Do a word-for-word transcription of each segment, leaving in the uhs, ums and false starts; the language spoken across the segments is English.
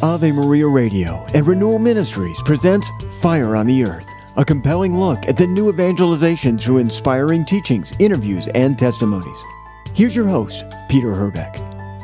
Ave Maria Radio and Renewal Ministries presents Fire on the Earth, a compelling look at the new evangelization through inspiring teachings, interviews, and testimonies. Here's your host, Peter Herbeck.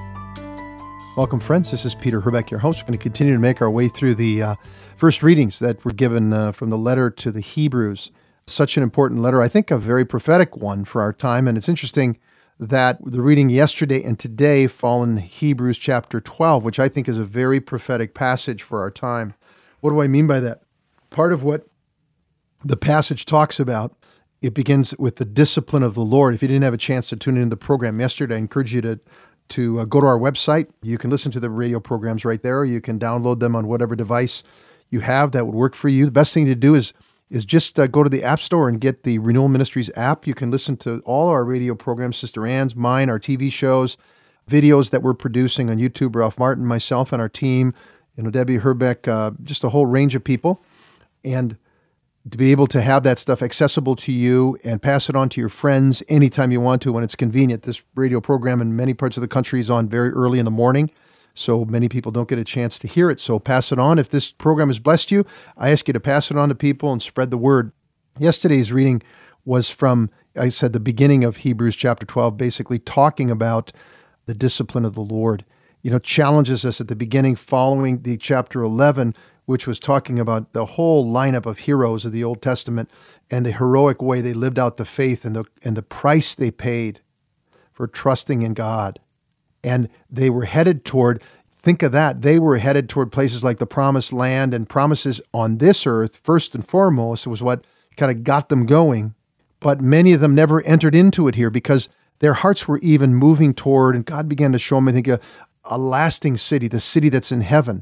Welcome, friends. This is Peter Herbeck, your host. We're going to continue to make our way through the uh, first readings that were given uh, from the letter to the Hebrews. Such an important letter, I think a very prophetic one for our time, and it's interesting that the reading yesterday and today fall in Hebrews chapter twelve, which I think is a very prophetic passage for our time. What do I mean by that? Part of what the passage talks about, it begins with the discipline of the Lord. If you didn't have a chance to tune into the program yesterday, I encourage you to, to uh, go to our website. You can listen to the radio programs right there. You can download them on whatever device you have that would work for you. The best thing to do is is just uh, go to the App Store and get the Renewal Ministries app. You can listen to all our radio programs, Sister Ann's, mine, our T V shows, videos that we're producing on YouTube, Ralph Martin, myself, and our team, you know, Debbie Herbeck, uh, just a whole range of people. And to be able to have that stuff accessible to you and pass it on to your friends anytime you want to when it's convenient. This radio program in many parts of the country is on very early in the morning, so many people don't get a chance to hear it. So pass it on. If this program has blessed you, I ask you to pass it on to people and spread the word. Yesterday's reading was from, I said, the beginning of Hebrews chapter twelve, basically talking about the discipline of the Lord. You know, challenges us at the beginning following the chapter eleven, which was talking about the whole lineup of heroes of the Old Testament and the heroic way they lived out the faith and the and the price they paid for trusting in God. And they were headed toward, think of that, they were headed toward places like the Promised Land, and promises on this earth, first and foremost, was what kind of got them going. But many of them never entered into it here because their hearts were even moving toward, and God began to show them, I think, a, a lasting city, the city that's in heaven,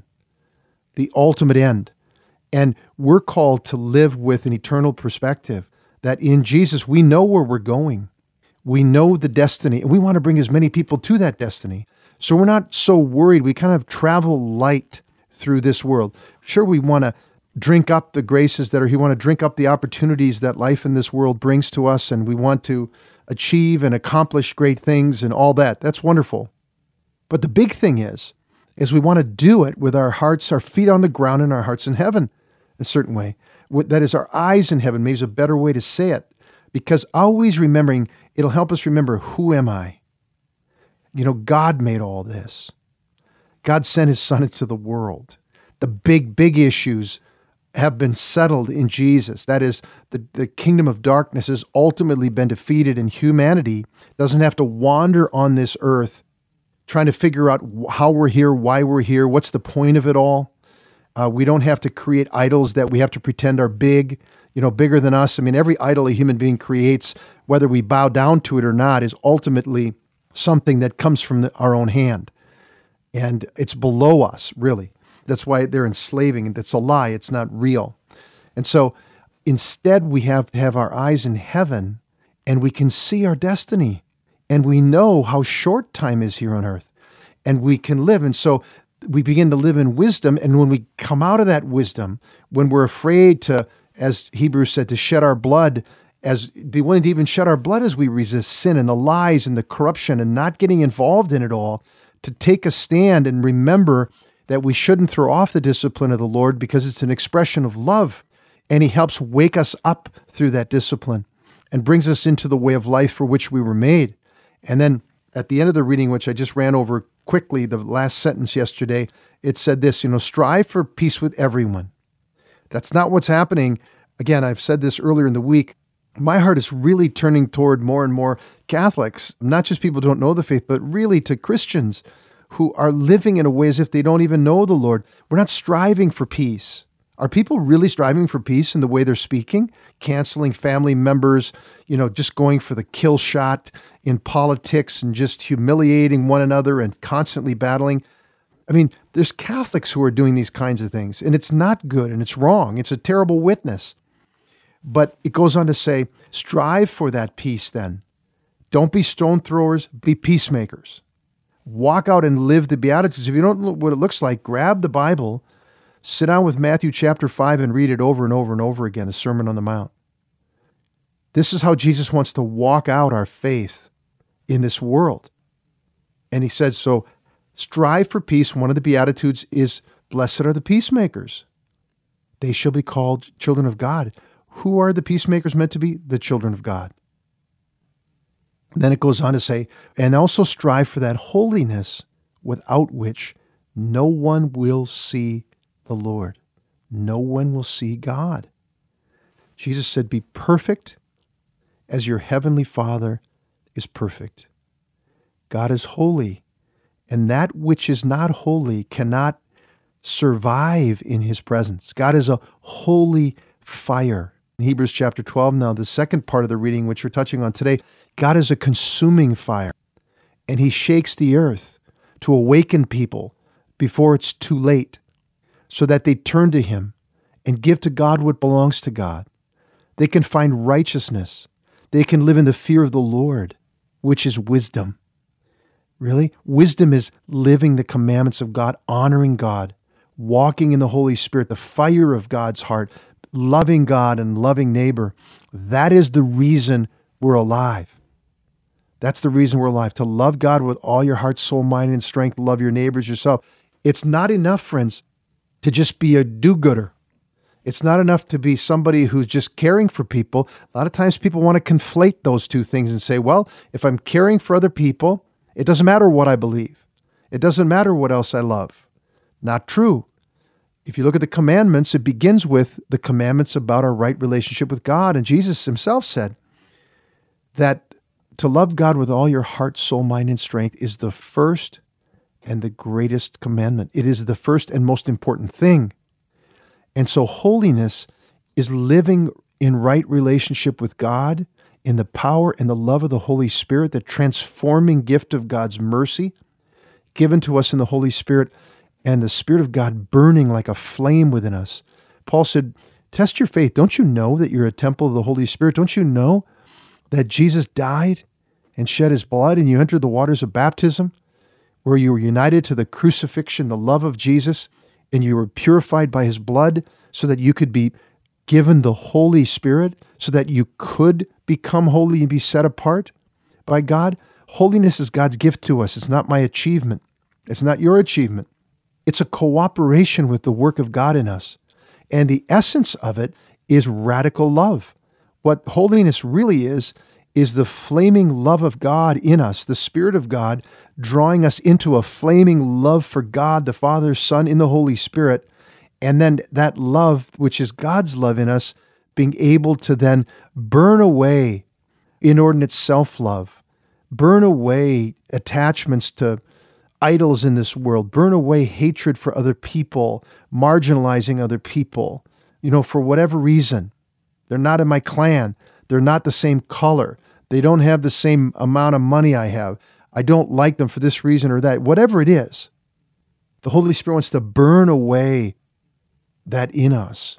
the ultimate end. And we're called to live with an eternal perspective, that in Jesus we know where we're going. We know the destiny, and we want to bring as many people to that destiny. So we're not so worried. We kind of travel light through this world. Sure, we want to drink up the graces that are here. We want to drink up the opportunities that life in this world brings to us, and we want to achieve and accomplish great things and all that. That's wonderful. But the big thing is, is we want to do it with our hearts, our feet on the ground, and our hearts in heaven, in a certain way. That is, our eyes in heaven. Maybe is a better way to say it. Because always remembering, it'll help us remember, who am I? You know, God made all this. God sent his son into the world. The big, big issues have been settled in Jesus. That is, the, the kingdom of darkness has ultimately been defeated, and humanity doesn't have to wander on this earth trying to figure out how we're here, why we're here, what's the point of it all. Uh, we don't have to create idols that we have to pretend are big, you know, bigger than us. I mean, every idol a human being creates, whether we bow down to it or not, is ultimately something that comes from the, our own hand. And it's below us, really. That's why they're enslaving. And that's a lie. It's not real. And so instead, we have to have our eyes in heaven, and we can see our destiny. And we know how short time is here on earth. And we can live. And so we begin to live in wisdom. And when we come out of that wisdom, when we're afraid to, as Hebrews said, to shed our blood, as be willing to even shed our blood as we resist sin and the lies and the corruption and not getting involved in it all, to take a stand and remember that we shouldn't throw off the discipline of the Lord because it's an expression of love. And he helps wake us up through that discipline and brings us into the way of life for which we were made. And then at the end of the reading, which I just ran over quickly, the last sentence yesterday, it said this, you know, strive for peace with everyone. That's not what's happening. Again, I've said this earlier in the week. My heart is really turning toward more and more Catholics, not just people who don't know the faith, but really to Christians who are living in a way as if they don't even know the Lord. We're not striving for peace. Are people really striving for peace in the way they're speaking? Canceling family members, you know, just going for the kill shot in politics and just humiliating one another and constantly battling. I mean, there's Catholics who are doing these kinds of things, and it's not good, and it's wrong. It's a terrible witness. But it goes on to say, strive for that peace then. Don't be stone throwers, be peacemakers. Walk out and live the Beatitudes. If you don't know what it looks like, grab the Bible, sit down with Matthew chapter five and read it over and over and over again, the Sermon on the Mount. This is how Jesus wants to walk out our faith in this world. And he said, so Strive for peace. One of the Beatitudes is, blessed are the peacemakers. They shall be called children of God. Who are the peacemakers meant to be? The children of God. Then it goes on to say, and also strive for that holiness without which no one will see the Lord. No one will see God. Jesus said, be perfect as your heavenly Father is perfect. God is holy, and that which is not holy cannot survive in his presence. God is a holy fire. In Hebrews chapter twelve now, the second part of the reading, which we're touching on today, God is a consuming fire, and he shakes the earth to awaken people before it's too late, so that they turn to him and give to God what belongs to God. They can find righteousness. They can live in the fear of the Lord, which is wisdom. Really? Wisdom is living the commandments of God, honoring God, walking in the Holy Spirit, the fire of God's heart, loving God and loving neighbor. That is the reason we're alive. That's the reason we're alive, to love God with all your heart, soul, mind, and strength, love your neighbors yourself. It's not enough, friends, to just be a do-gooder. It's not enough to be somebody who's just caring for people. A lot of times people want to conflate those two things and say, well, if I'm caring for other people, it doesn't matter what I believe. It doesn't matter what else I love. Not true. If you look at the commandments, it begins with the commandments about our right relationship with God. And Jesus himself said that to love God with all your heart, soul, mind, and strength is the first and the greatest commandment. It is the first and most important thing. And so holiness is living in right relationship with God in the power and the love of the Holy Spirit, the transforming gift of God's mercy given to us in the Holy Spirit, and the Spirit of God burning like a flame within us. Paul said, test your faith. Don't you know that you're a temple of the Holy Spirit? Don't you know that Jesus died and shed his blood and you entered the waters of baptism where you were united to the crucifixion, the love of Jesus, and you were purified by his blood so that you could be given the Holy Spirit, so that you could become holy and be set apart by God? Holiness is God's gift to us. It's not my achievement. It's not your achievement. It's a cooperation with the work of God in us. And the essence of it is radical love. What holiness really is, is the flaming love of God in us, the Spirit of God drawing us into a flaming love for God, the Father, Son, in the Holy Spirit. And then that love, which is God's love in us, being able to then burn away inordinate self-love, burn away attachments to idols in this world, burn away hatred for other people, marginalizing other people, you know, for whatever reason. They're not in my clan. They're not the same color. They don't have the same amount of money I have. I don't like them for this reason or that. Whatever it is, the Holy Spirit wants to burn away that in us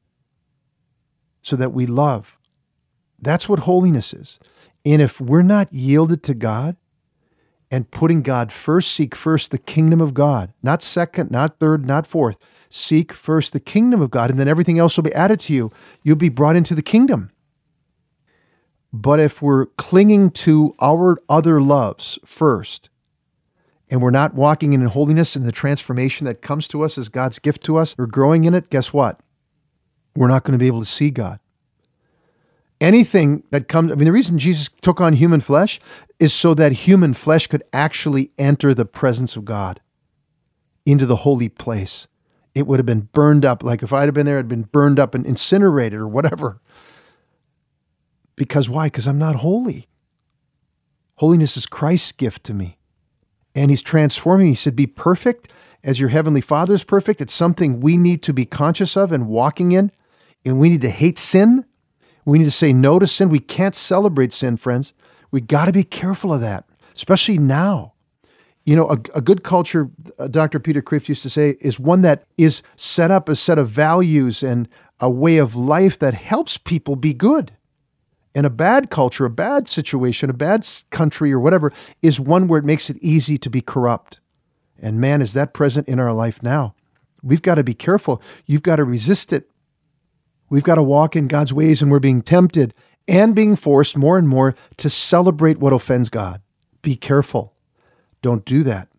so that we love. That's what holiness is. And if we're not yielded to God and putting God first, seek first the kingdom of God, not second, not third, not fourth. Seek first the kingdom of God, and then everything else will be added to you. You'll be brought into the kingdom. But if we're clinging to our other loves first, and we're not walking in holiness and the transformation that comes to us as God's gift to us, we're growing in it, guess what? We're not going to be able to see God. Anything that comes, I mean, the reason Jesus took on human flesh is so that human flesh could actually enter the presence of God into the holy place. It would have been burned up. Like if I'd have been there, it'd been burned up and incinerated or whatever. Because why? Because I'm not holy. Holiness is Christ's gift to me. And he's transforming. He said, be perfect as your heavenly Father is perfect. It's something we need to be conscious of and walking in. And we need to hate sin. We need to say no to sin. We can't celebrate sin, friends. We got to be careful of that, especially now. You know, a, a good culture, uh, Doctor Peter Kreeft used to say, is one that is set up a set of values and a way of life that helps people be good. And a bad culture, a bad situation, a bad country or whatever, is one where it makes it easy to be corrupt. And man, is that present in our life now. We've got to be careful. You've got to resist it. We've got to walk in God's ways, and we're being tempted and being forced more and more to celebrate what offends God. Be careful. Don't do that.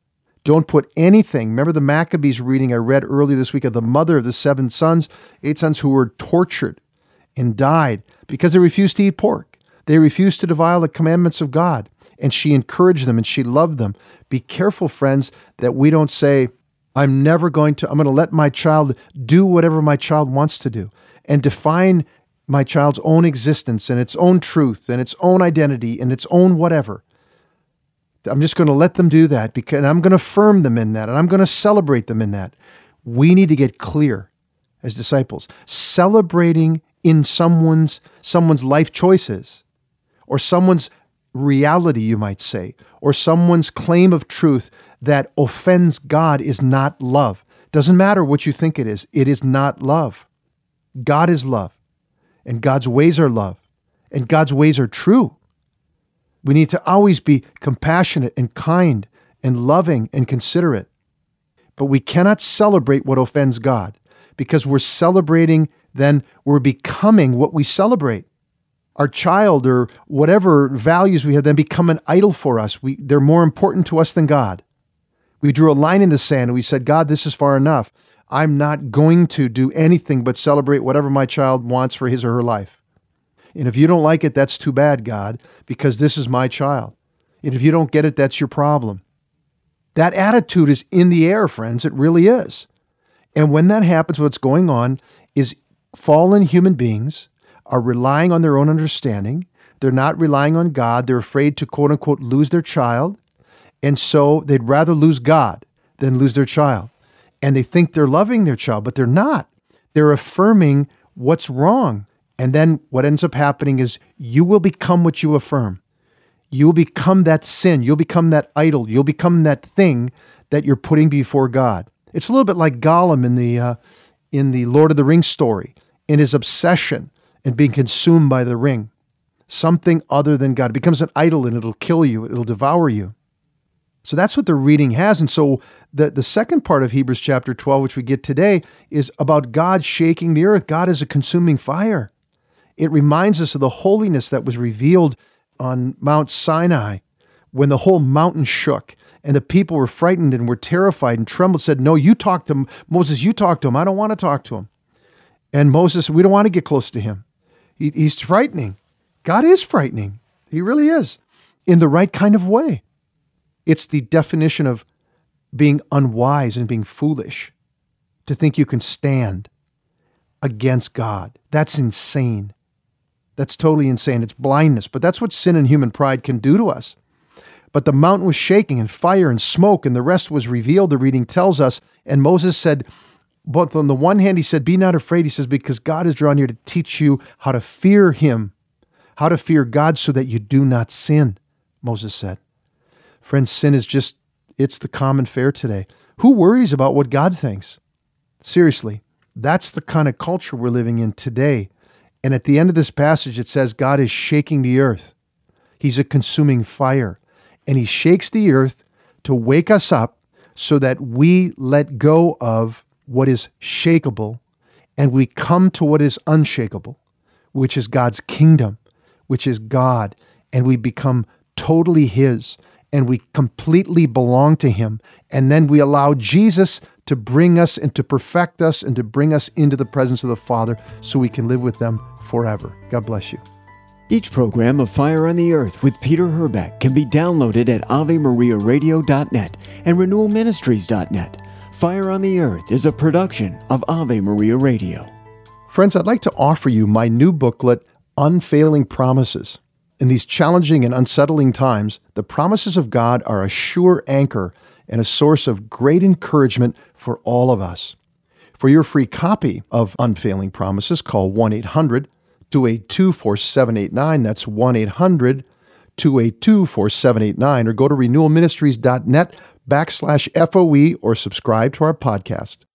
Don't put anything. Remember the Maccabees reading I read earlier this week of the mother of the seven sons, eight sons who were tortured and died because they refused to eat pork. They refused to defile the commandments of God. And she encouraged them and she loved them. Be careful, friends, that we don't say, I'm never going to, I'm going to let my child do whatever my child wants to do and define my child's own existence and its own truth and its own identity and its own whatever. I'm just going to let them do that because and I'm going to affirm them in that and I'm going to celebrate them in that. We need to get clear as disciples. Celebrating in someone's someone's life choices or someone's reality, you might say, or someone's claim of truth that offends God is not love. Doesn't matter what you think it is. It is not love. God is love, and God's ways are love, and God's ways are true. We need to always be compassionate and kind and loving and considerate. But we cannot celebrate what offends God because we're celebrating, then we're becoming what we celebrate. Our child or whatever values we have then become an idol for us. We, they're more important to us than God. We drew a line in the sand and we said, God, this is far enough. I'm not going to do anything but celebrate whatever my child wants for his or her life. And if you don't like it, that's too bad, God, because this is my child. And if you don't get it, that's your problem. That attitude is in the air, friends. It really is. And when that happens, what's going on is fallen human beings are relying on their own understanding. They're not relying on God. They're afraid to, quote unquote, lose their child. And so they'd rather lose God than lose their child. And they think they're loving their child, but they're not. They're affirming what's wrong. And then what ends up happening is you will become what you affirm. You will become that sin. You'll become that idol. You'll become that thing that you're putting before God. It's a little bit like Gollum in the uh, in the Lord of the Rings story, in his obsession and being consumed by the ring. Something other than God. It becomes an idol and it'll kill you. It'll devour you. So that's what the reading has. And so the, the second part of Hebrews chapter twelve, which we get today, is about God shaking the earth. God is a consuming fire. It reminds us of the holiness that was revealed on Mount Sinai when the whole mountain shook and the people were frightened and were terrified and trembled, said, no, you talk to him. Moses, you talk to him. I don't want to talk to him. And Moses, we don't want to get close to him. He, he's frightening. God is frightening. He really is, in the right kind of way. It's the definition of being unwise and being foolish to think you can stand against God. That's insane. That's totally insane. It's blindness, but that's what sin and human pride can do to us. But the mountain was shaking and fire and smoke and the rest was revealed, the reading tells us. And Moses said, but on the one hand, he said, be not afraid. He says, because God has drawn you to teach you how to fear him, how to fear God so that you do not sin, Moses said. Friends, sin is just, it's the common fare today. Who worries about what God thinks? Seriously, that's the kind of culture we're living in today. And at the end of this passage, it says God is shaking the earth. He's a consuming fire. And he shakes the earth to wake us up so that we let go of what is shakeable and we come to what is unshakable, which is God's kingdom, which is God. And we become totally his and we completely belong to him. And then we allow Jesus to bring us and to perfect us and to bring us into the presence of the Father so we can live with them forever. God bless you. Each program of Fire on the Earth with Peter Herbeck can be downloaded at ave maria radio dot net and renewal ministries dot net. Fire on the Earth is a production of Ave Maria Radio. Friends, I'd like to offer you my new booklet, Unfailing Promises. In these challenging and unsettling times, the promises of God are a sure anchor and a source of great encouragement for all of us. For your free copy of Unfailing Promises, call one eight hundred two eight two four seven eight nine. That's one eight hundred two eight two four seven eight nine. Or go to renewal ministries dot net backslash F O E or subscribe to our podcast.